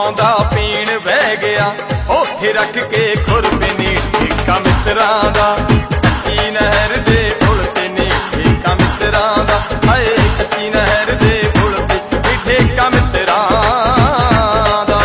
आउंदा पीण बह गया ओथे रख के खुरपे नी ठेका मित्रां दा। कच्ची नहर दे पुल ते नी ठेका मित्रां दा। हाय कच्ची नहर दे पुल ते ठेका मित्रां दा।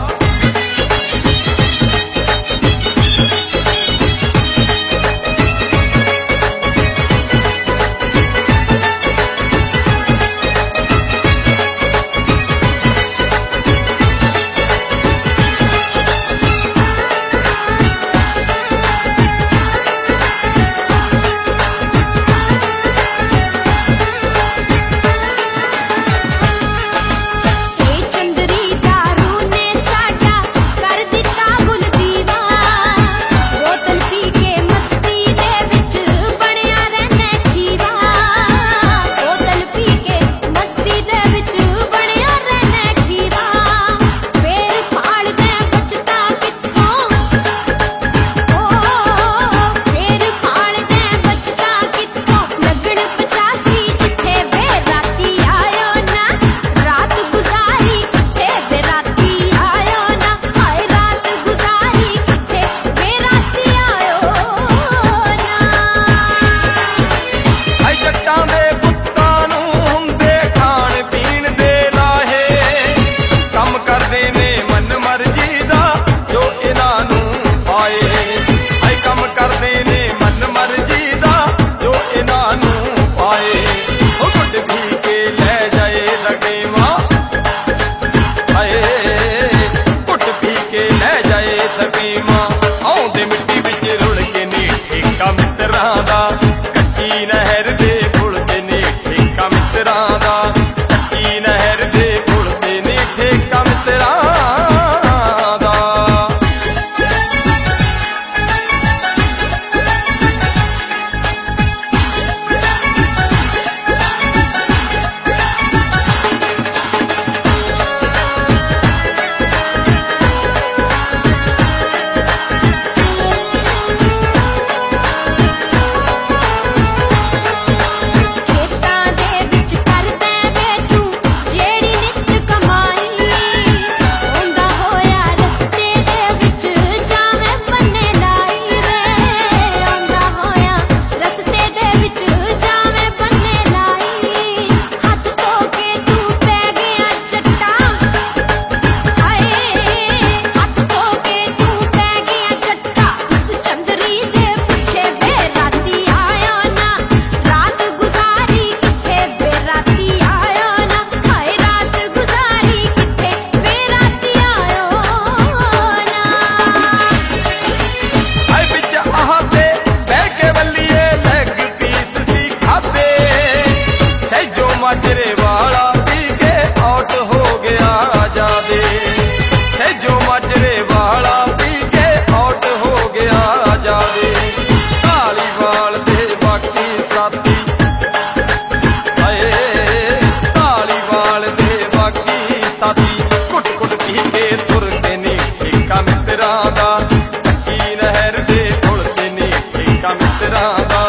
कच्ची नहर दे पुल ते नी ठेका मित्रां दा। कच्ची नहर दे पुल ते नी ठेका मित्रां दा। माजरे वाला पी के आउट हो गया जादे। सैजो माजरे वाला पी के आउट हो गया जादे। धालीवाल दे बाकी साथी धालीवाल दे बाकी साथी कुट कुट पी के तुरते नी ठेका मित्रां दा। कच्ची नहर दे पुल ते नी ठेका मित्रां दा।